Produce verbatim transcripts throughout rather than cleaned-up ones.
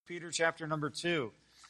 Peter chapter number two.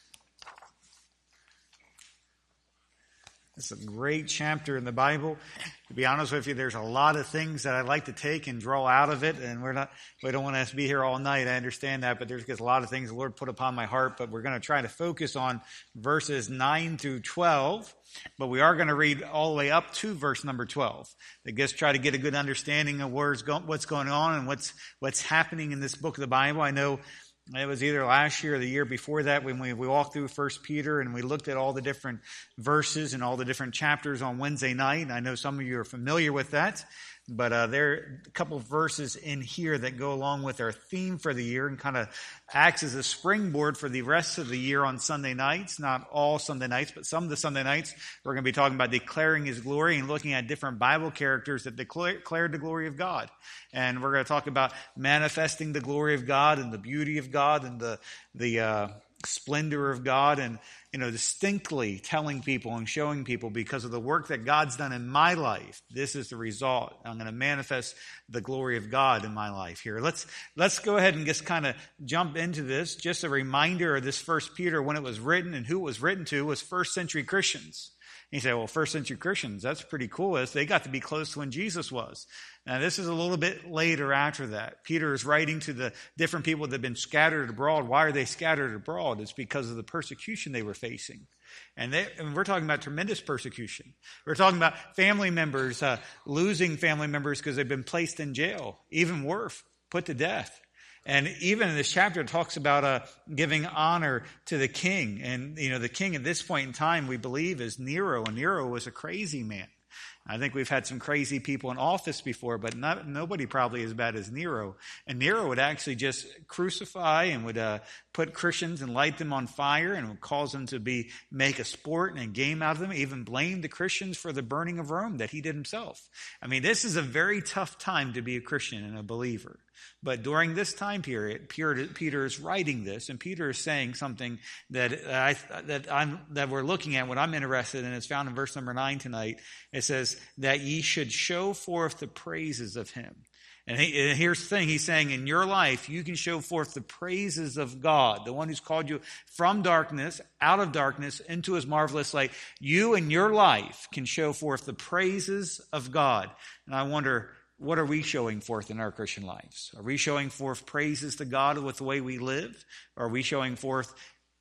It's a great chapter in the Bible. To be honest with you, there's a lot of things that I'd like to take and draw out of it, and we're not, we don't want to be here all night. I understand that, but there's a lot of things the Lord put upon my heart, but we're going to try to focus on verses nine through twelve, but we are going to read all the way up to verse number twelve. I guess try to get a good understanding of where's go, what's going on and what's, what's happening in this book of the Bible. I know it was either last year or the year before that when we, we walked through First Peter and we looked at all the different verses and all the different chapters on Wednesday night. I know some of you are familiar with that, but uh, there are a couple of verses in here that go along with our theme for the year and kind of acts as a springboard for the rest of the year on Sunday nights. Not all Sunday nights, but some of the Sunday nights we're going to be talking about declaring His glory and looking at different Bible characters that declare, declared the glory of God. And we're going to talk about manifesting the glory of God and the beauty of God and the the uh, splendor of God, and you know, distinctly telling people and showing people, because of the work that God's done in my life, this is the result. I'm going to manifest the glory of God in my life here. Let's let's go ahead and just kind of jump into this. Just a reminder of this First Peter, when it was written and who it was written to, was first century Christians. You say, well, first century Christians, that's pretty cool. They got to be close to when Jesus was. Now, this is a little bit later after that. Peter is writing to the different people that have been scattered abroad. Why are they scattered abroad? It's because of the persecution they were facing. And, they, and we're talking about tremendous persecution. We're talking about family members, uh, losing family members because they've been placed in jail. Even worse, put to death. And even in this chapter, it talks about uh, giving honor to the king. And, you know, the king at this point in time, we believe, is Nero. And Nero was a crazy man. I think we've had some crazy people in office before, but not, nobody probably as bad as Nero. And Nero would actually just crucify and would uh, put Christians and light them on fire and would cause them to be make a sport and a game out of them. Even blame the Christians for the burning of Rome that he did himself. I mean, this is a very tough time to be a Christian and a believer. But during this time period, Peter is writing this, and Peter is saying something that I that I'm that we're looking at. What I'm interested in is found in verse number nine tonight. It says that ye should show forth the praises of Him. And, he, and here's the thing: He's saying, in your life, you can show forth the praises of God, the one who's called you from darkness, out of darkness, into His marvelous light. You in your life can show forth the praises of God. And I wonder, what are we showing forth in our Christian lives? Are we showing forth praises to God with the way we live? Or are we showing forth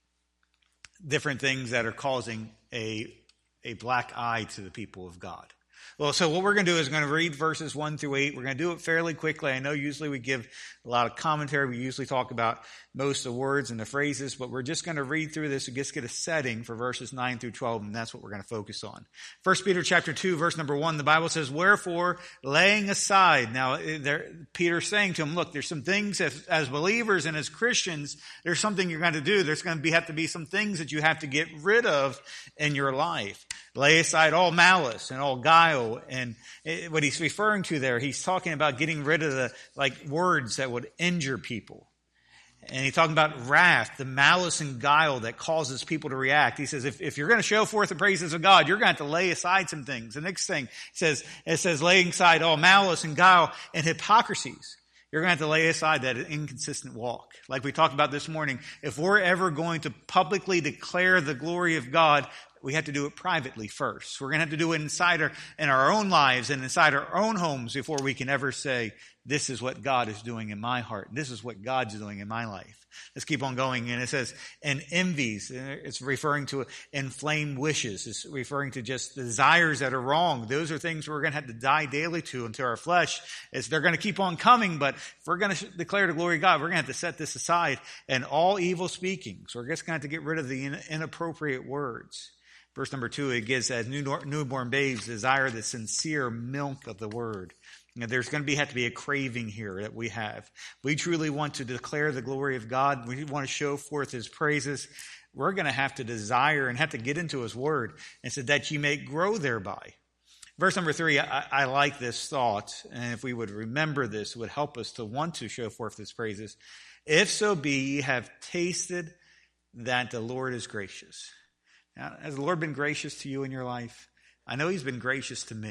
different things that are causing a, a black eye to the people of God? Well, so what we're going to do is going to read verses one through eight. We're going to do it fairly quickly. I know usually we give a lot of commentary. We usually talk about most of the words and the phrases, but we're just going to read through this and just get a setting for verses nine through twelve, and that's what we're going to focus on. First Peter chapter two, verse number one, the Bible says, wherefore, laying aside. Now, there, Peter's saying to him, look, there's some things as, as believers and as Christians, there's something you're going to do. There's going to be, have to be some things that you have to get rid of in your life. Lay aside all malice and all guile. And it, what he's referring to there, he's talking about getting rid of the like words that would injure people. And he's talking about wrath, the malice and guile that causes people to react. He says, if, if you're going to show forth the praises of God, you're going to have to lay aside some things. The next thing says, it says, laying aside all malice and guile and hypocrisies. You're going to have to lay aside that inconsistent walk. Like we talked about this morning, if we're ever going to publicly declare the glory of God, we have to do it privately first. We're going to have to do it inside our, in our own lives and inside our own homes before we can ever say, this is what God is doing in my heart. This is what God's doing in my life. Let's keep on going. And it says, and envies. It's referring to inflamed wishes. It's referring to just desires that are wrong. Those are things we're going to have to die daily to into our flesh. It's, they're going to keep on coming, but if we're going to declare the glory of God, we're going to have to set this aside. And all evil speaking. So we're just going to have to get rid of the inappropriate words. Verse number two, it gives as newborn babes desire the sincere milk of the word. You know, there's going to be have to be a craving here that we have. We truly want to declare the glory of God. We want to show forth His praises. We're going to have to desire and have to get into His word, and so that you may grow thereby. Verse number three, I, I like this thought, and if we would remember this, it would help us to want to show forth His praises. If so be ye have tasted that the Lord is gracious. Now, has the Lord been gracious to you in your life? I know He's been gracious to me.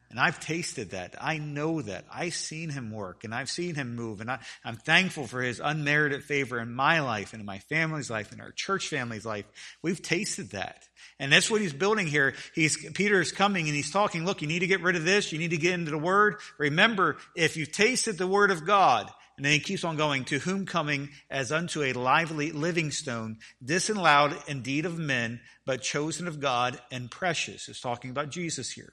And I've tasted that. I know that. I've seen him work and I've seen him move. And I, I'm thankful for his unmerited favor in my life and in my family's life and our church family's life. We've tasted that. And that's what he's building here. He's, Peter is coming and he's talking, look, you need to get rid of this. You need to get into the word. Remember, if you've tasted the word of God, and then he keeps on going, to whom coming as unto a lively living stone, disallowed indeed of men, but chosen of God and precious. It's talking about Jesus here.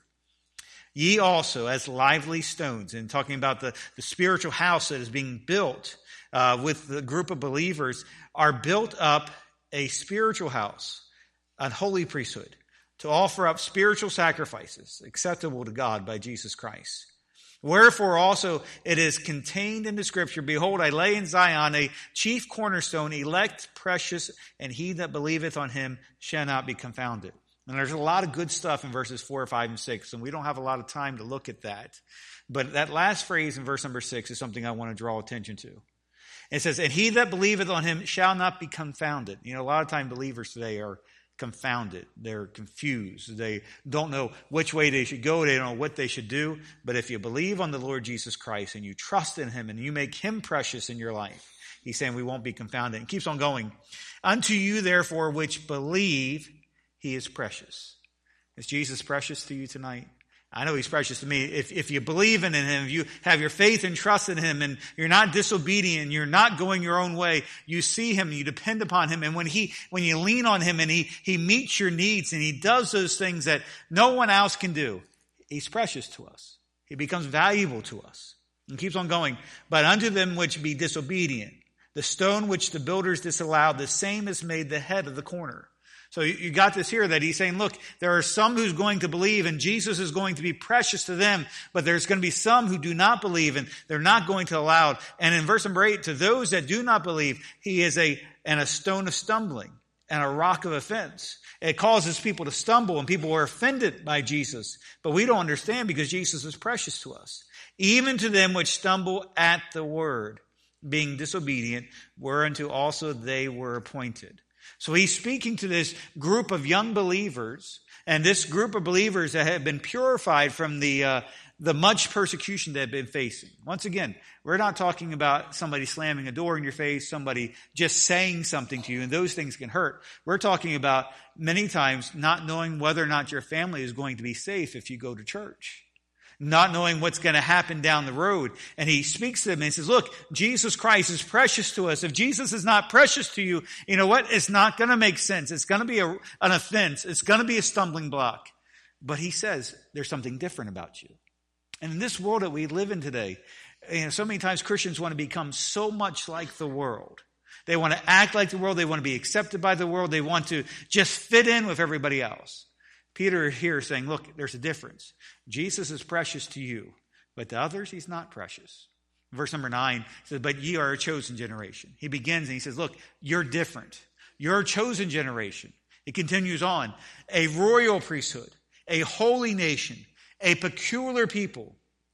Ye also as lively stones, and talking about the, the spiritual house that is being built uh, with the group of believers, are built up a spiritual house, a holy priesthood, to offer up spiritual sacrifices acceptable to God by Jesus Christ. Wherefore also it is contained in the scripture, behold, I lay in Zion a chief cornerstone, elect, precious, and he that believeth on him shall not be confounded. And there's a lot of good stuff in verses four, five, and six, and we don't have a lot of time to look at that. But that last phrase in verse number six is something I want to draw attention to. It says, and he that believeth on him shall not be confounded. You know, a lot of time believers today are confounded. They're confused. They don't know which way they should go. They don't know what they should do. But if you believe on the Lord Jesus Christ and you trust in him and you make him precious in your life, he's saying we won't be confounded. And keeps on going. Unto you, therefore, which believe, he is precious. Is Jesus precious to you tonight? I know he's precious to me. If, if you believe in him, if you have your faith and trust in him, and you're not disobedient, you're not going your own way, you see him, you depend upon him, and when he, when you lean on him and he, he meets your needs and he does those things that no one else can do, he's precious to us. He becomes valuable to us. And keeps on going. But unto them which be disobedient, the stone which the builders disallowed, the same is made the head of the corner. So you got this here that he's saying, look, there are some who's going to believe and Jesus is going to be precious to them, but there's going to be some who do not believe and they're not going to allow it. And in verse number eight, to those that do not believe, he is a, and a stone of stumbling and a rock of offense. It causes people to stumble and people are offended by Jesus, but we don't understand because Jesus is precious to us. Even to them which stumble at the word, being disobedient, whereunto also they were appointed. So he's speaking to this group of young believers, and this group of believers that have been purified from the uh, the much persecution they've been facing. Once again, we're not talking about somebody slamming a door in your face, somebody just saying something to you, and those things can hurt. We're talking about many times not knowing whether or not your family is going to be safe if you go to church. Not knowing what's going to happen down the road. And he speaks to them and he says, look, Jesus Christ is precious to us. If Jesus is not precious to you, you know what? It's not going to make sense. It's going to be a, an offense. It's going to be a stumbling block. But he says there's something different about you. And in this world that we live in today, you know, so many times Christians want to become so much like the world. They want to act like the world. They want to be accepted by the world. They want to just fit in with everybody else. Peter here is saying, look, there's a difference. Jesus is precious to you, but to others, he's not precious. Verse number nine says, but ye are a chosen generation. He begins and he says, look, you're different. You're a chosen generation. It continues on. A royal priesthood, a holy nation, a peculiar people,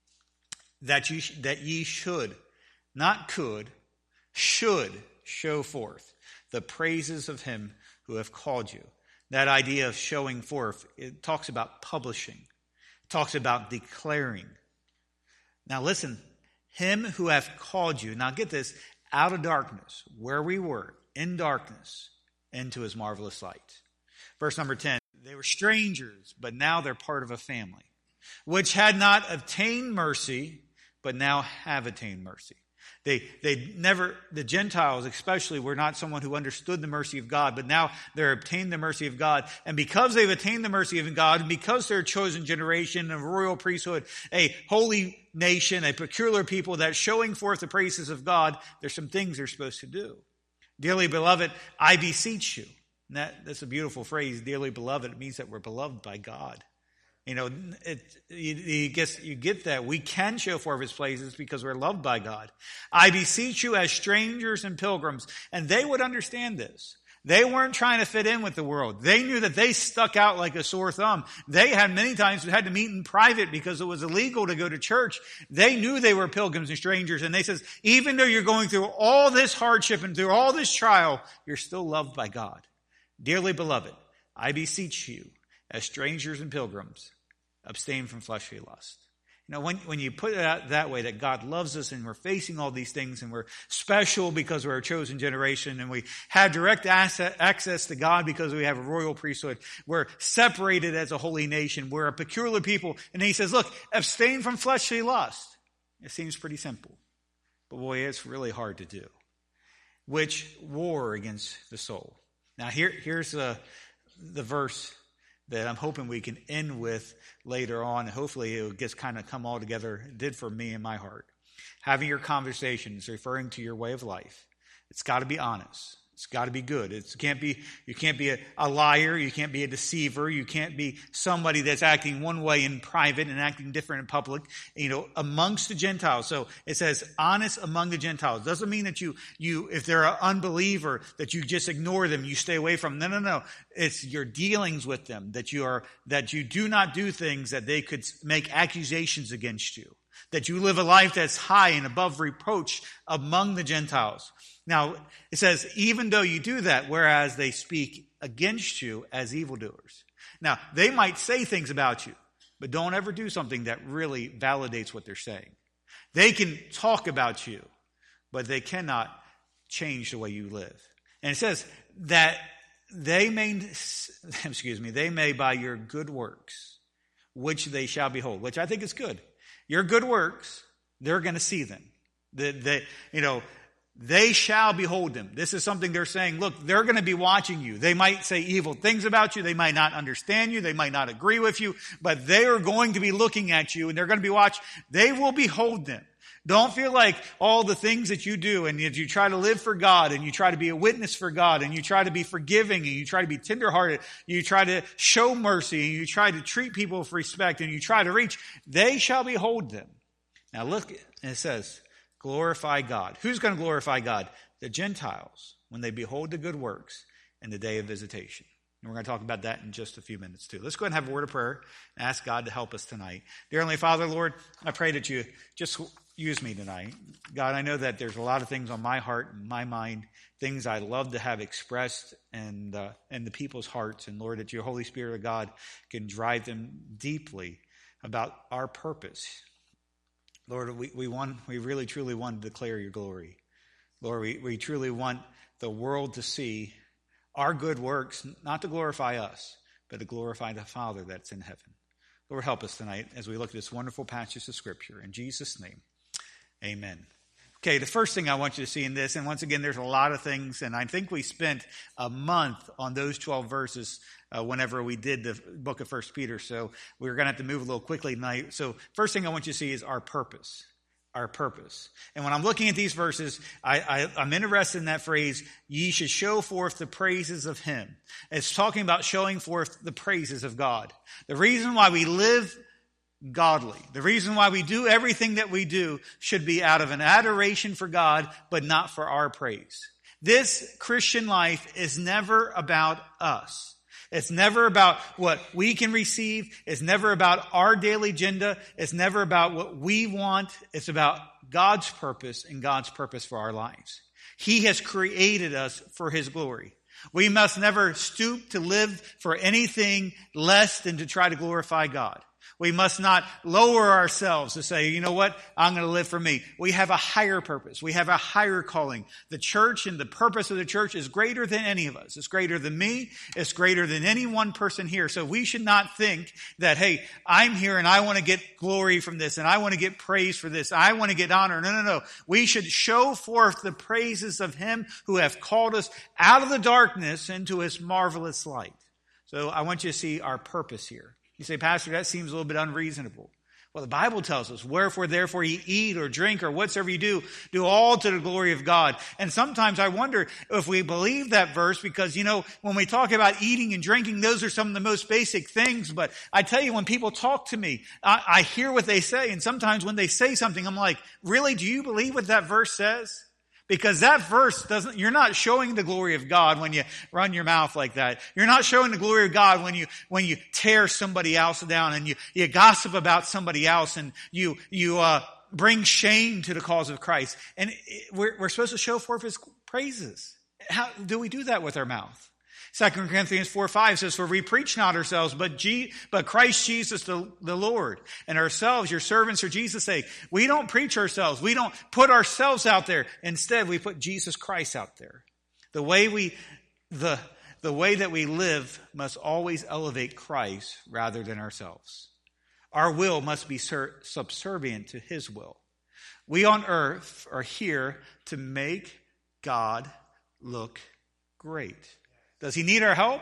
that ye, that ye should, not could, should show forth the praises of him who have called you. That idea of showing forth, it talks about publishing. It talks about declaring. Now listen, him who hath called you, now get this, out of darkness, where we were, in darkness, into his marvelous light. Verse number ten, they were strangers, but now they're part of a family, which had not obtained mercy, but now have attained mercy. They, they never, the Gentiles especially, were not someone who understood the mercy of God, but now they're obtained the mercy of God. And because they've attained the mercy of God, and because they're a chosen generation, a royal priesthood, a holy nation, a peculiar people that's showing forth the praises of God, there's some things they're supposed to do. Dearly beloved, I beseech you. And that, that's a beautiful phrase, dearly beloved. It means that we're beloved by God. You know, it, you, you, get, you get that. We can show forth his praises because we're loved by God. I beseech you as strangers and pilgrims. And they would understand this. They weren't trying to fit in with the world. They knew that they stuck out like a sore thumb. They had many times had to meet in private because it was illegal to go to church. They knew they were pilgrims and strangers. And they says, even though you're going through all this hardship and through all this trial, you're still loved by God. Dearly beloved, I beseech you, as strangers and pilgrims, abstain from fleshly lust. You know, when, when you put it out that way, that God loves us and we're facing all these things and we're special because we're a chosen generation and we have direct asset, access to God because we have a royal priesthood. We're separated as a holy nation. We're a peculiar people. And he says, look, abstain from fleshly lust. It seems pretty simple. But boy, it's really hard to do. Which war against the soul. Now here, here's the, the verse that I'm hoping we can end with later on. Hopefully it will just kind of come all together. It did for me in my heart. Having your conversations referring to your way of life. It's got to be honest. It's got to be good. It can't be, you can't be a, a liar. You can't be a deceiver. You can't be somebody that's acting one way in private and acting different in public, you know, amongst the Gentiles. So it says honest among the Gentiles. Doesn't mean that you, you, if they're an unbeliever, that you just ignore them, you stay away from them. No, no, no. It's your dealings with them, that you are, that you do not do things that they could make accusations against you. That you live a life that's high and above reproach among the Gentiles. Now, it says, even though you do that, whereas they speak against you as evildoers. Now, they might say things about you, but don't ever do something that really validates what they're saying. They can talk about you, but they cannot change the way you live. And it says that they may, excuse me, they may by your good works, which they shall behold, which I think is good. Your good works, they're going to see them. The, the, you know, they shall behold them. This is something they're saying, look, they're going to be watching you. They might say evil things about you. They might not understand you. They might not agree with you, but they are going to be looking at you and they're going to be watching. They will behold them. Don't feel like all the things that you do and you try to live for God and you try to be a witness for God and you try to be forgiving and you try to be tenderhearted, you try to show mercy and you try to treat people with respect and you try to reach, they shall behold them. Now look, and it says, glorify God. Who's going to glorify God? The Gentiles, when they behold the good works in the day of visitation. And we're going to talk about that in just a few minutes too. Let's go ahead and have a word of prayer and ask God to help us tonight. Dear Heavenly Father, Lord, I pray that you just use me tonight. God, I know that there's a lot of things on my heart and my mind, things I love to have expressed and uh, in the people's hearts. And Lord, that your Holy Spirit of God can drive them deeply about our purpose. Lord, we, we want, we really truly want to declare your glory. Lord, we, we truly want the world to see our good works, not to glorify us, but to glorify the Father that's in heaven. Lord, help us tonight as we look at this wonderful passage of Scripture. In Jesus' name, amen. Okay, the first thing I want you to see in this, and once again, there's a lot of things, and I think we spent a month on those twelve verses uh, whenever we did the book of First Peter, so we're going to have to move a little quickly tonight. So first thing I want you to see is our purpose, our purpose. And when I'm looking at these verses, I, I, I'm interested in that phrase, ye should show forth the praises of him. It's talking about showing forth the praises of God. The reason why we live godly. The reason why we do everything that we do should be out of an adoration for God, but not for our praise. This Christian life is never about us. It's never about what we can receive. It's never about our daily agenda. It's never about what we want. It's about God's purpose and God's purpose for our lives. He has created us for his glory. We must never stoop to live for anything less than to try to glorify God. We must not lower ourselves to say, you know what, I'm going to live for me. We have a higher purpose. We have a higher calling. The church and the purpose of the church is greater than any of us. It's greater than me. It's greater than any one person here. So we should not think that, hey, I'm here and I want to get glory from this and I want to get praise for this. I want to get honor. No, no, no. We should show forth the praises of him who have called us out of the darkness into his marvelous light. So I want you to see our purpose here. You say, Pastor, that seems a little bit unreasonable. Well, the Bible tells us, wherefore, therefore, you eat or drink or whatsoever you do, do all to the glory of God. And sometimes I wonder if we believe that verse because, you know, when we talk about eating and drinking, those are some of the most basic things. But I tell you, when people talk to me, I, I hear what they say. And sometimes when they say something, I'm like, really, do you believe what that verse says? Because that verse doesn't, you're not showing the glory of God when you run your mouth like that. You're not showing the glory of God when you, when you tear somebody else down and you, you gossip about somebody else and you, you, uh, bring shame to the cause of Christ. And we're, we're supposed to show forth his praises. How do we do that with our mouth? Second Corinthians four five says, for we preach not ourselves, but, G- but Christ Jesus the, the Lord, and ourselves, your servants for Jesus' sake. We don't preach ourselves. We don't put ourselves out there. Instead, we put Jesus Christ out there. The way we, the, the way that we live must always elevate Christ rather than ourselves. Our will must be subservient to his will. We on earth are here to make God look great. Does he need our help?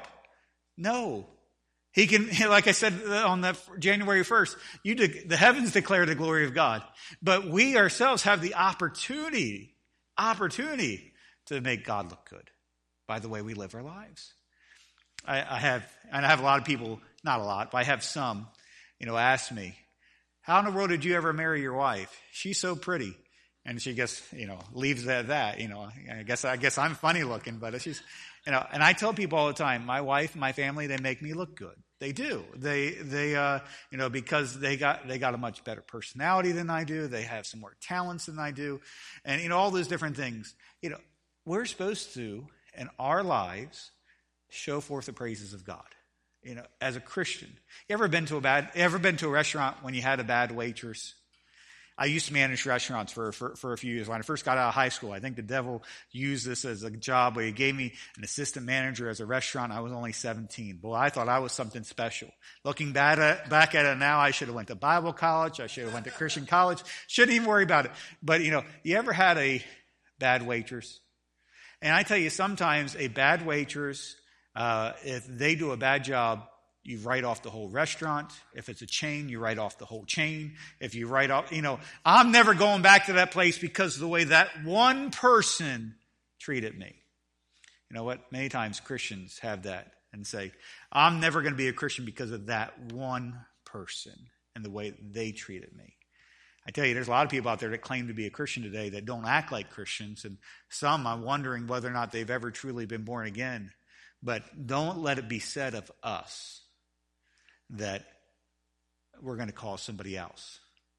No. He can, like I said on that January first, you de- the heavens declare the glory of God. But we ourselves have the opportunity, opportunity to make God look good by the way we live our lives. I, I have, and I have a lot of people, not a lot, but I have some, you know, ask me, how in the world did you ever marry your wife? She's so pretty. And she gets, you know, leaves it at that, you know, I guess, I guess I'm funny looking, but it's just, you know, and I tell people all the time, my wife, my family, they make me look good. They do. They, they, uh, you know, because they got, they got a much better personality than I do. They have some more talents than I do. And, you know, all those different things. You know, we're supposed to, in our lives, show forth the praises of God. You know, as a Christian. You ever been to a bad, ever been to a restaurant when you had a bad waitress? I used to manage restaurants for, for, for a few years. When I first got out of high school, I think the devil used this as a job where he gave me an assistant manager as a restaurant. I was only seventeen. Boy, I thought I was something special. Looking back at, back at it now, I should have went to Bible college. I should have went to Christian college. Shouldn't even worry about it. But, you know, you ever had a bad waitress? And I tell you, sometimes a bad waitress, uh, if they do a bad job, you write off the whole restaurant. If it's a chain, you write off the whole chain. If you write off, you know, I'm never going back to that place because of the way that one person treated me. You know what? Many times Christians have that and say, I'm never going to be a Christian because of that one person and the way they treated me. I tell you, there's a lot of people out there that claim to be a Christian today that don't act like Christians. And some, I'm wondering whether or not they've ever truly been born again. But don't let it be said of us that we're going to cause somebody else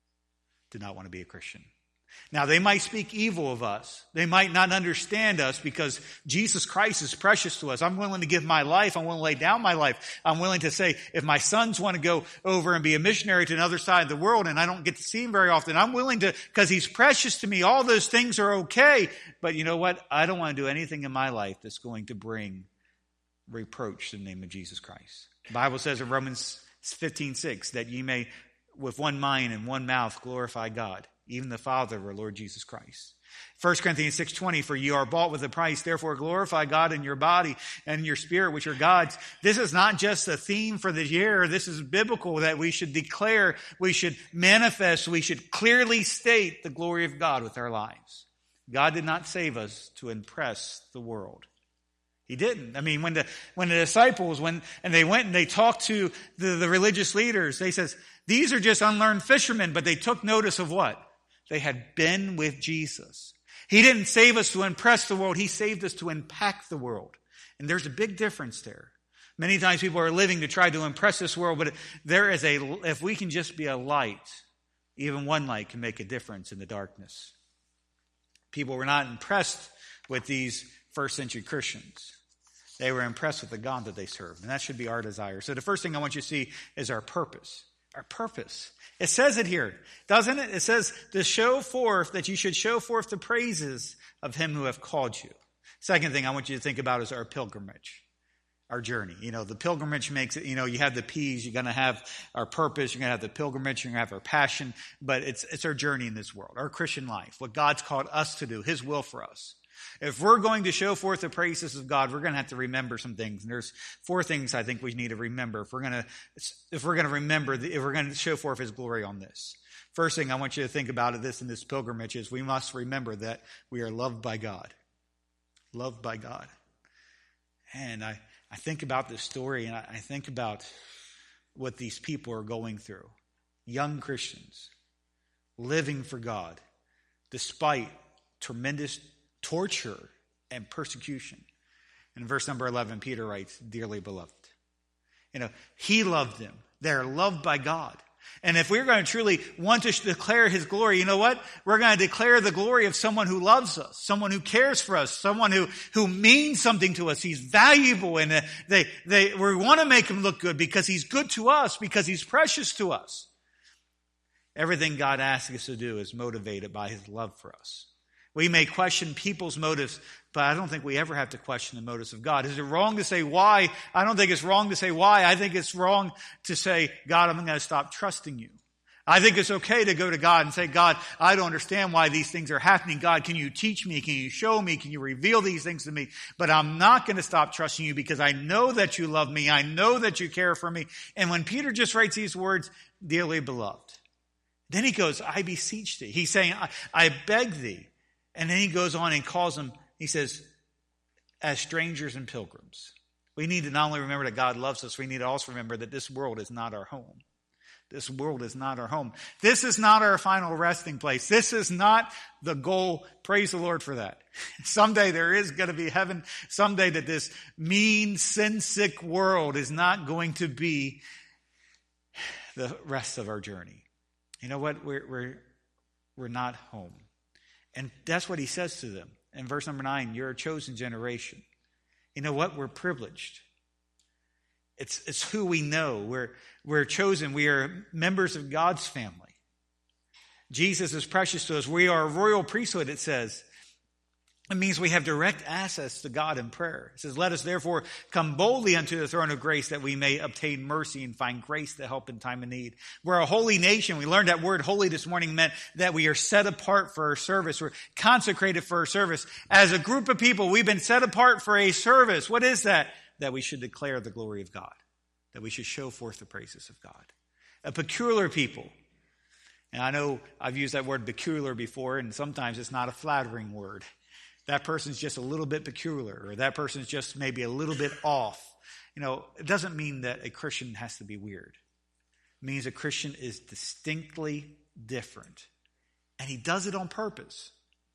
to not want to be a Christian. Now, they might speak evil of us. They might not understand us because Jesus Christ is precious to us. I'm willing to give my life. I'm willing to lay down my life. I'm willing to say, if my sons want to go over and be a missionary to another side of the world and I don't get to see him very often, I'm willing to, because he's precious to me. All those things are okay. But you know what? I don't want to do anything in my life that's going to bring reproach to the name of Jesus Christ. The Bible says in Romans fifteen six that ye may with one mind and one mouth glorify God, even the Father of our Lord Jesus Christ. First Corinthians six twenty, for you are bought with a price, therefore glorify God in your body and in your spirit, which are God's. This is not just a theme for the year. This is biblical that we should declare, we should manifest, we should clearly state the glory of God with our lives. God did not save us to impress the world. He didn't. I mean, when the when the disciples, when and they went and they talked to the, the religious leaders, they says, these are just unlearned fishermen, but they took notice of what? They had been with Jesus. He didn't save us to impress the world. He saved us to impact the world. And there's a big difference there. Many times people are living to try to impress this world, but there is a, if we can just be a light, even one light can make a difference in the darkness. People were not impressed with these first century Christians. They were impressed with the God that they served. And that should be our desire. So the first thing I want you to see is our purpose. Our purpose. It says it here, doesn't it? It says to show forth, that you should show forth the praises of him who have called you. Second thing I want you to think about is our pilgrimage, our journey. You know, the pilgrimage makes it, you know, you have the P's, you're going to have our purpose, you're going to have the pilgrimage, you're going to have our passion, but it's, it's our journey in this world, our Christian life, what God's called us to do, his will for us. If we're going to show forth the praises of God, we're going to have to remember some things. And there's four things I think we need to remember if we're going to, if we're going to remember, the, if we're going to show forth his glory on this. First thing I want you to think about of this in this pilgrimage is we must remember that we are loved by God. Loved by God. And I, I think about this story and I, I think about what these people are going through. Young Christians living for God despite tremendous torture and persecution. In verse number eleven, Peter writes, dearly beloved. You know, he loved them. They're loved by God. And if we're going to truly want to declare his glory, you know what? We're going to declare the glory of someone who loves us, someone who cares for us, someone who, who means something to us. He's valuable, and they, they, we want to make him look good because he's good to us, because he's precious to us. Everything God asks us to do is motivated by his love for us. We may question people's motives, but I don't think we ever have to question the motives of God. Is it wrong to say why? I don't think it's wrong to say why. I think it's wrong to say, God, I'm going to stop trusting you. I think it's okay to go to God and say, God, I don't understand why these things are happening. God, can you teach me? Can you show me? Can you reveal these things to me? But I'm not going to stop trusting you because I know that you love me. I know that you care for me. And when Peter just writes these words, dearly beloved, then he goes, I beseech thee. He's saying, I, I beg thee. And then he goes on and calls them, he says, as strangers and pilgrims. We need to not only remember that God loves us, we need to also remember that this world is not our home. This world is not our home. This is not our final resting place. This is not the goal. Praise the Lord for that. Someday there is going to be heaven. Someday that this mean, sin-sick world is not going to be the rest of our journey. You know what? We're, we're, we're not home. And that's what he says to them. In verse number nine, you're a chosen generation. You know what? We're privileged. It's, it's who we know. We're, we're chosen. We are members of God's family. Jesus is precious to us. We are a royal priesthood, it says. It means we have direct access to God in prayer. It says, let us therefore come boldly unto the throne of grace that we may obtain mercy and find grace to help in time of need. We're a holy nation. We learned that word holy this morning meant that we are set apart for our service. We're consecrated for our service. As a group of people, we've been set apart for a service. What is that? That we should declare the glory of God. That we should show forth the praises of God. A peculiar people. And I know I've used that word peculiar before, and sometimes it's not a flattering word. That person's just a little bit peculiar, or that person's just maybe a little bit off. You know, it doesn't mean that a Christian has to be weird. It means a Christian is distinctly different. And he does it on purpose.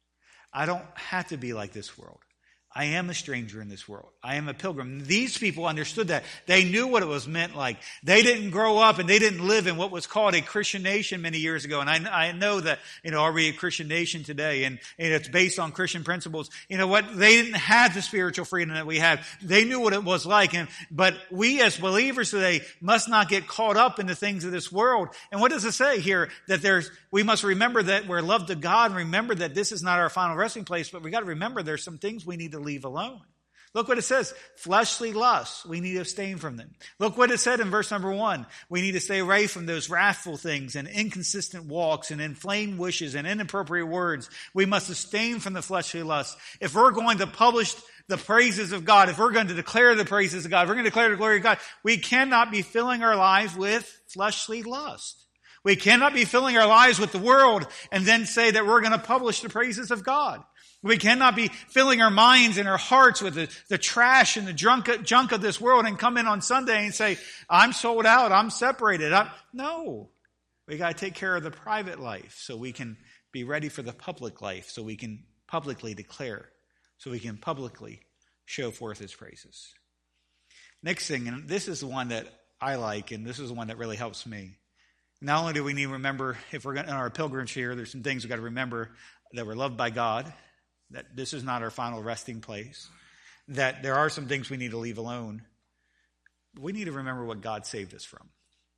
I don't have to be like this world. I am a stranger in this world. I am a pilgrim. These people understood that. They knew what it was meant like. They didn't grow up and they didn't live in what was called a Christian nation many years ago. And I, I know that, you know, are we a Christian nation today? And, and it's based on Christian principles. You know what? They didn't have the spiritual freedom that we have. They knew what it was like. And, but we as believers today must not get caught up in the things of this world. And what does it say here? That there's, we must remember that we're loved of God, and remember that this is not our final resting place, but we got to remember there's some things we need to leave alone. Look what it says. Fleshly lusts. We need to abstain from them. Look what it said in verse number one. We need to stay away from those wrathful things and inconsistent walks and inflamed wishes and inappropriate words. We must abstain from the fleshly lusts. If we're going to publish the praises of God, if we're going to declare the praises of God, if we're going to declare the glory of God, we cannot be filling our lives with fleshly lust. We cannot be filling our lives with the world and then say that we're going to publish the praises of God. We cannot be filling our minds and our hearts with the, the trash and the junk, junk of this world and come in on Sunday and say, I'm sold out, I'm separated. I'm, no. We got to take care of the private life so we can be ready for the public life, so we can publicly declare, so we can publicly show forth his praises. Next thing, and this is the one that I like, and this is the one that really helps me. Not only do we need to remember, if we're going on our pilgrimage here, there's some things we've got to remember, that we're loved by God, that this is not our final resting place, that there are some things we need to leave alone. We need to remember what God saved us from.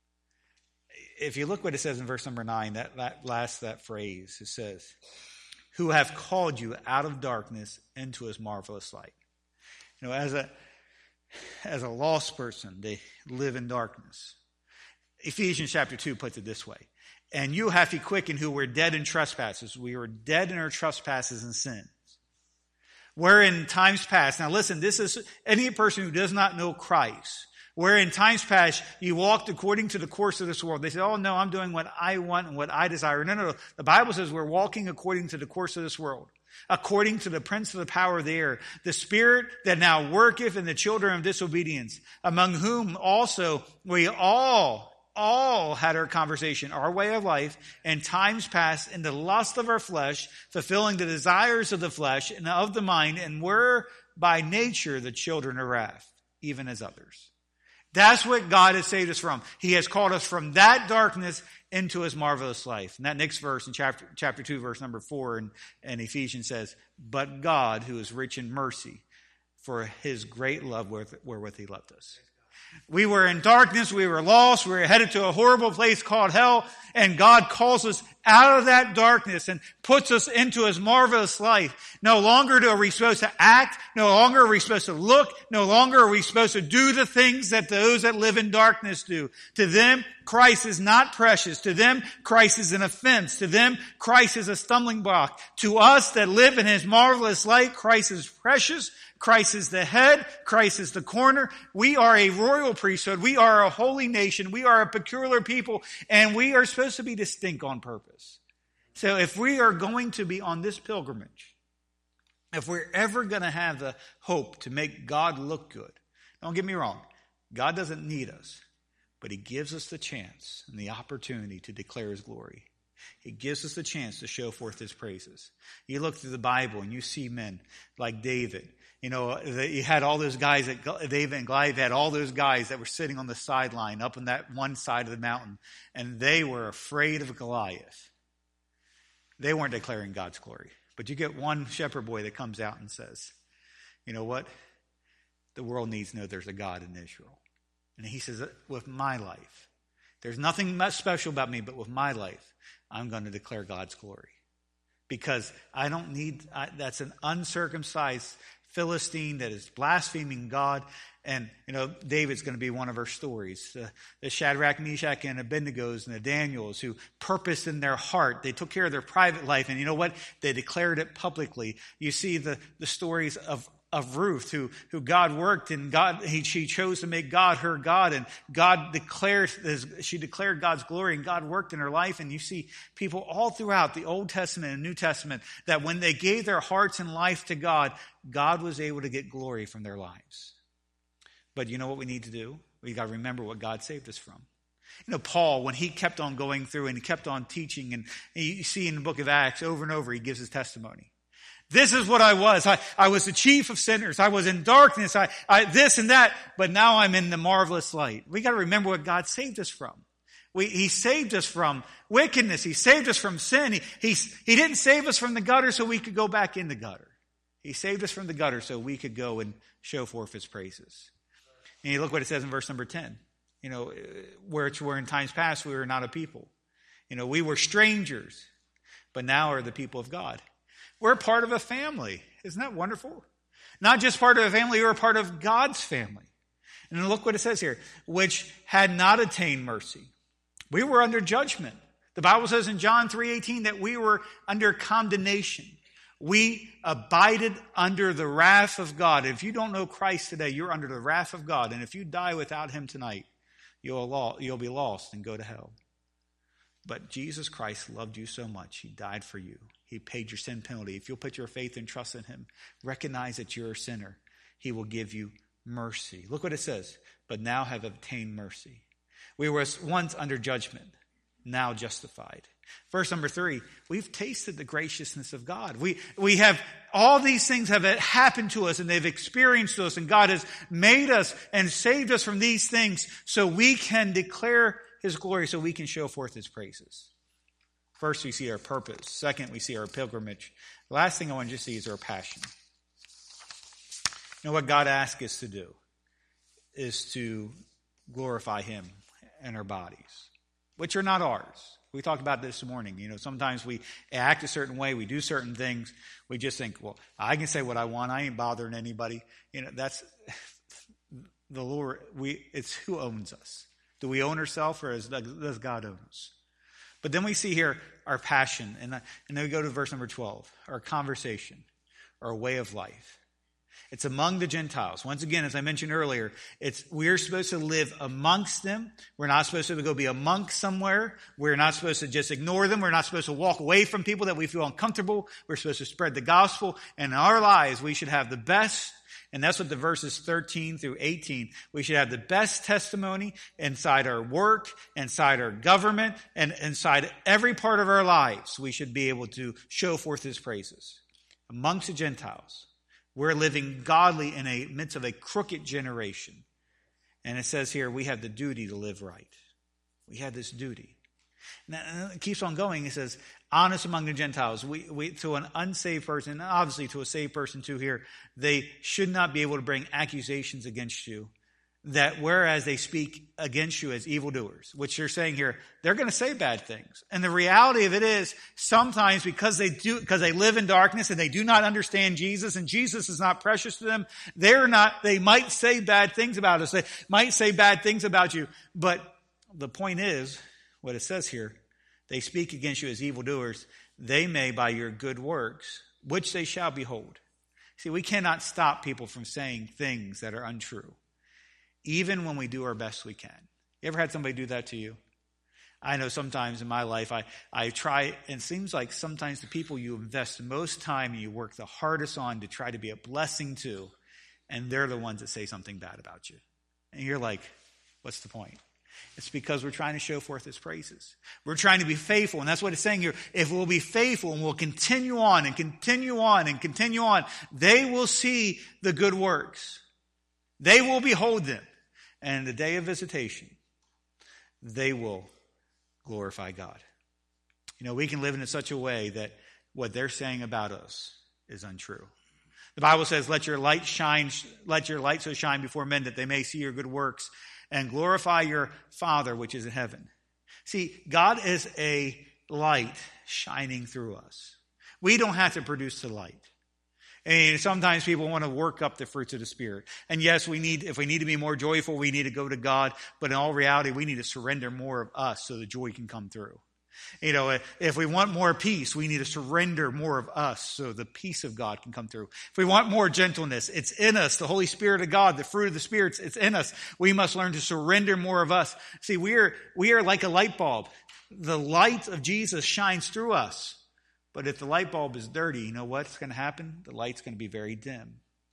If you look what it says in verse number nine, that, that last, that phrase, it says, who have called you out of darkness into his marvelous light. You know, as a, as a lost person, they live in darkness. Ephesians chapter two puts it this way. And you have he quickened who were dead in trespasses. We were dead in our trespasses and sins. Where in times past, now listen, this is any person who does not know Christ, where in times past you walked according to the course of this world. They say, oh no, I'm doing what I want and what I desire. No, no, no. The Bible says we're walking according to the course of this world, according to the prince of the power of the air, the spirit that now worketh in the children of disobedience, among whom also we all all had our conversation, our way of life, in times past in the lust of our flesh, fulfilling the desires of the flesh and of the mind, and were by nature the children of wrath, even as others. That's what God has saved us from. He has called us from that darkness into his marvelous life. And that next verse in chapter, chapter two, verse number four in, in Ephesians says, but God, who is rich in mercy, for his great love wherewith he loved us. We were in darkness, we were lost, we were headed to a horrible place called hell, and God calls us out of that darkness and puts us into his marvelous life. No longer are we supposed to act, no longer are we supposed to look, no longer are we supposed to do the things that those that live in darkness do. To them, Christ is not precious. To them, Christ is an offense. To them, Christ is a stumbling block. To us that live in his marvelous light, Christ is precious. Christ is the head. Christ is the corner. We are a royal priesthood. We are a holy nation. We are a peculiar people, and we are supposed to be distinct on purpose. So if we are going to be on this pilgrimage, if we're ever going to have the hope to make God look good, don't get me wrong, God doesn't need us, but he gives us the chance and the opportunity to declare his glory. He gives us the chance to show forth his praises. You look through the Bible and you see men like David. You know, he had all those guys, that David and Goliath had all those guys that were sitting on the sideline up on that one side of the mountain, and they were afraid of Goliath. They weren't declaring God's glory. But you get one shepherd boy that comes out and says, you know what? The world needs to know there's a God in Israel. And he says, with my life, there's nothing much special about me, but with my life, I'm going to declare God's glory. Because I don't need, I, that's an uncircumcised Philistine that is blaspheming God. And, you know, David's going to be one of our stories. Uh, the Shadrach, Meshach, and Abednego's and the Daniels who purposed in their heart. They took care of their private life. And you know what? They declared it publicly. You see the, the stories of of Ruth, who, who God worked, and God, he, she chose to make God her God, and God declared, she declared God's glory, and God worked in her life. And you see people all throughout the Old Testament and New Testament that when they gave their hearts and life to God, God was able to get glory from their lives. But you know what we need to do? We got to remember what God saved us from. You know, Paul, when he kept on going through and he kept on teaching, and you see in the book of Acts over and over, he gives his testimony. This is what I was. I, I was the chief of sinners. I was in darkness. I, I, this and that. But now I'm in the marvelous light. We got to remember what God saved us from. We, he saved us from wickedness. He saved us from sin. He, he, he didn't save us from the gutter so we could go back in the gutter. He saved us from the gutter so we could go and show forth his praises. And you look what it says in verse number ten. You know, where, where in times past we were not a people. You know, we were strangers, but now are the people of God. We're part of a family. Isn't that wonderful? Not just part of a family, we're part of God's family. And look what it says here, which had not attained mercy. We were under judgment. The Bible says in John three eighteen that we were under condemnation. We abided under the wrath of God. If you don't know Christ today, you're under the wrath of God. And if you die without him tonight, you'll, you'll be lost and go to hell. But Jesus Christ loved you so much, he died for you. He paid your sin penalty. If you'll put your faith and trust in him, recognize that you're a sinner, he will give you mercy. Look what it says. But now have obtained mercy. We were once under judgment, now justified. Verse number three, we've tasted the graciousness of God. We, we have, all these things have happened to us and they've experienced to us, and God has made us and saved us from these things so we can declare his glory, so we can show forth his praises. First, we see our purpose. Second, we see our pilgrimage. The last thing I want you to see is our passion. You know what God asks us to do is to glorify him in our bodies, which are not ours. We talked about this morning. You know, sometimes we act a certain way, we do certain things. We just think, well, I can say what I want. I ain't bothering anybody. You know, that's the Lord. We, it's who owns us. Do we own ourselves, or does God own us? But then we see here our passion, and, and then we go to verse number twelve, our conversation, our way of life. It's among the Gentiles. Once again, as I mentioned earlier, it's we're supposed to live amongst them. We're not supposed to go be a monk somewhere. We're not supposed to just ignore them. We're not supposed to walk away from people that we feel uncomfortable. We're supposed to spread the gospel. And in our lives, we should have the best. And that's what the verses thirteen through eighteen, we should have the best testimony inside our work, inside our government, and inside every part of our lives. We should be able to show forth his praises. Amongst the Gentiles, we're living godly in a midst of a crooked generation. And it says here, we have the duty to live right. We have this duty. Now, it keeps on going. It says, honest among the Gentiles. We, we, to an unsaved person, and obviously to a saved person too here, they should not be able to bring accusations against you, that whereas they speak against you as evildoers, which they're saying here, they're going to say bad things. And the reality of it is, sometimes because they do, because they live in darkness and they do not understand Jesus, and Jesus is not precious to them, they're not, they might say bad things about us. They might say bad things about you. But the point is, what it says here, they speak against you as evildoers. They may by your good works, which they shall behold. See, we cannot stop people from saying things that are untrue, even when we do our best we can. You ever had somebody do that to you? I know sometimes in my life, I, I try, and it seems like sometimes the people you invest the most time and you work the hardest on to try to be a blessing to, and they're the ones that say something bad about you. And you're like, what's the point? It's because we're trying to show forth his praises. We're trying to be faithful. And that's what it's saying here. If we'll be faithful and we'll continue on and continue on and continue on, they will see the good works. They will behold them. And in the day of visitation, they will glorify God. You know, we can live in such a way that what they're saying about us is untrue. The Bible says, let your light shine, let your light so shine before men that they may see your good works and glorify your Father which is in heaven. See, God is a light shining through us. We don't have to produce the light. And sometimes people want to work up the fruits of the Spirit. And yes, we need, if we need to be more joyful, we need to go to God. But in all reality, we need to surrender more of us so the joy can come through. You know, if we want more peace, we need to surrender more of us so the peace of God can come through. If we want more gentleness, it's in us. The Holy Spirit of God, the fruit of the Spirit, it's in us. We must learn to surrender more of us. See, we are, we are like a light bulb. The light of Jesus shines through us. But if the light bulb is dirty, you know what's going to happen? The light's going to be very dim.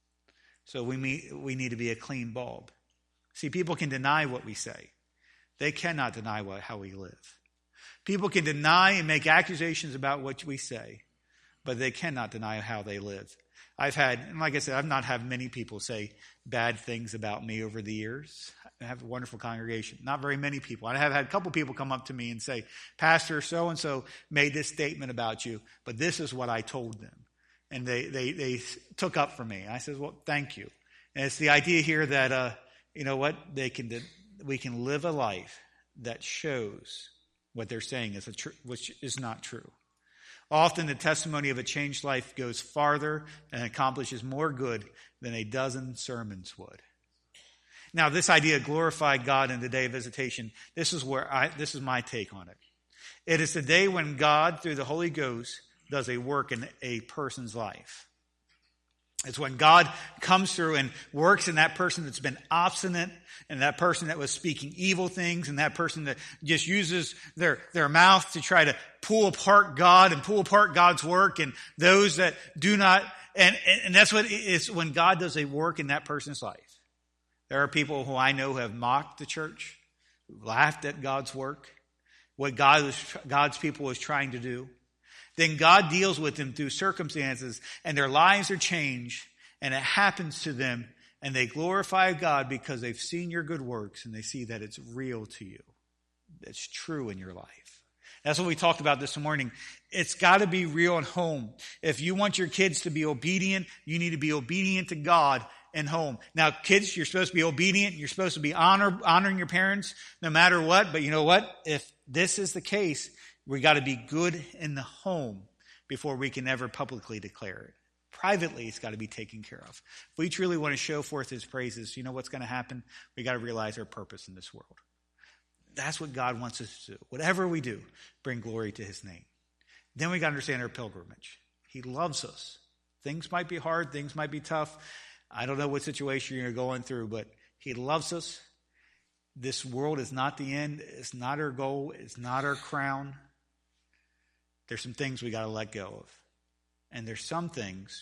So we need, we need to be a clean bulb. See, people can deny what we say. They cannot deny what, how we live. People can deny and make accusations about what we say, but they cannot deny how they live. I've had, and like I said, I've not had many people say bad things about me over the years. I have a wonderful congregation. Not very many people. I have had a couple people come up to me and say, Pastor, so-and-so made this statement about you, but this is what I told them. And they, they, they took up for me. And I said, well, thank you. And it's the idea here that, uh, you know what, they can, we can live a life that shows what they're saying is a tr- which is not true. Often the testimony of a changed life goes farther and accomplishes more good than a dozen sermons would. Now, this idea of glorify God in the day of visitation, this is where I, this is my take on it. It is the day when God, through the Holy Ghost, does a work in a person's life. It's when God comes through and works in that person that's been obstinate, and that person that was speaking evil things, and that person that just uses their, their mouth to try to pull apart God and pull apart God's work, and those that do not, and, and that's what it is when God does a work in that person's life. There are people who I know who have mocked the church, laughed at God's work, what God was, God's people was trying to do. Then God deals with them through circumstances, and their lives are changed, and it happens to them, and they glorify God because they've seen your good works, and they see that it's real to you. It's true in your life. That's what we talked about this morning. It's got to be real at home. If you want your kids to be obedient, you need to be obedient to God in home. Now, kids, you're supposed to be obedient. You're supposed to be honor, honoring your parents no matter what. But you know what? If this is the case, we got to be good in the home before we can ever publicly declare it. Privately, it's got to be taken care of. If we truly want to show forth his praises, you know what's going to happen? We got to realize our purpose in this world. That's what God wants us to do. Whatever we do, bring glory to his name. Then we got to understand our pilgrimage. He loves us. Things might be hard. Things might be tough. I don't know what situation you're going through, but he loves us. This world is not the end. It's not our goal. It's not our crown. There's some things we got to let go of. And there's some things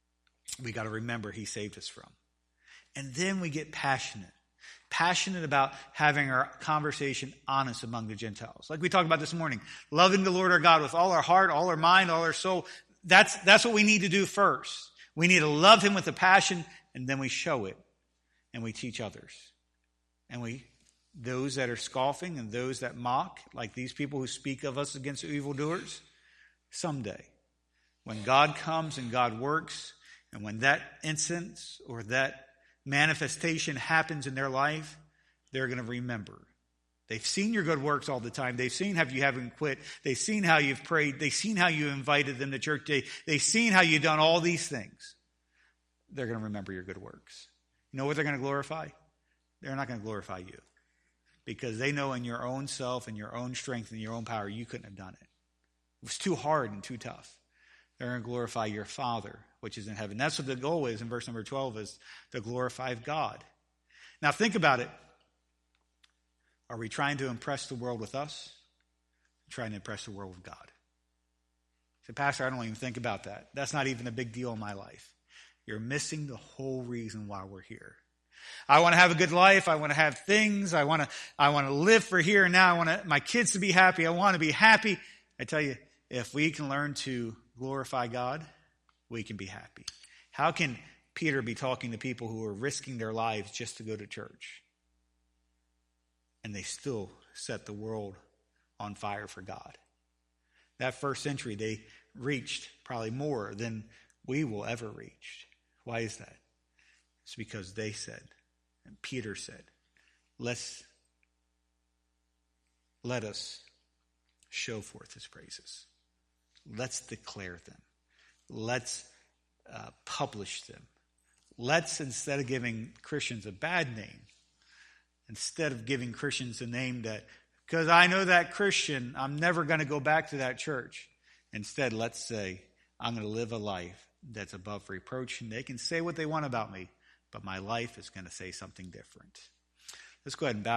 we got to remember he saved us from. And then we get passionate. Passionate about having our conversation honest among the Gentiles. Like we talked about this morning. Loving the Lord our God with all our heart, all our mind, all our soul. That's, that's what we need to do first. We need to love him with a passion, and then we show it. And we teach others. And we, those that are scoffing and those that mock, like these people who speak of us against evildoers, someday, when God comes and God works, and when that instance or that manifestation happens in their life, they're going to remember. They've seen your good works all the time. They've seen how you haven't quit. They've seen how you've prayed. They've seen how you invited them to church. They, they've seen how you've done all these things. They're going to remember your good works. You know what they're going to glorify? They're not going to glorify you. Because they know in your own self and your own strength and your own power, you couldn't have done it. It was too hard and too tough. They're going to glorify your Father, which is in heaven. That's what the goal is in verse number twelve, is to glorify God. Now think about it. Are we trying to impress the world with us? Trying to impress the world with God? Say, Pastor, I don't even think about that. That's not even a big deal in my life. You're missing the whole reason why we're here. I want to have a good life. I want to have things. I want to, I want to live for here and now. I want to, my kids to be happy. I want to be happy. I tell you, if we can learn to glorify God, we can be happy. How can Peter be talking to people who are risking their lives just to go to church? And they still set the world on fire for God. That first century, they reached probably more than we will ever reach. Why is that? It's because they said, and Peter said, let's, let us show forth his praises. Let's declare them. Let's uh, publish them. Let's, instead of giving Christians a bad name, instead of giving Christians a name that, because I know that Christian, I'm never going to go back to that church. Instead, let's say, I'm going to live a life that's above reproach, and they can say what they want about me, but my life is going to say something different. Let's go ahead and bow.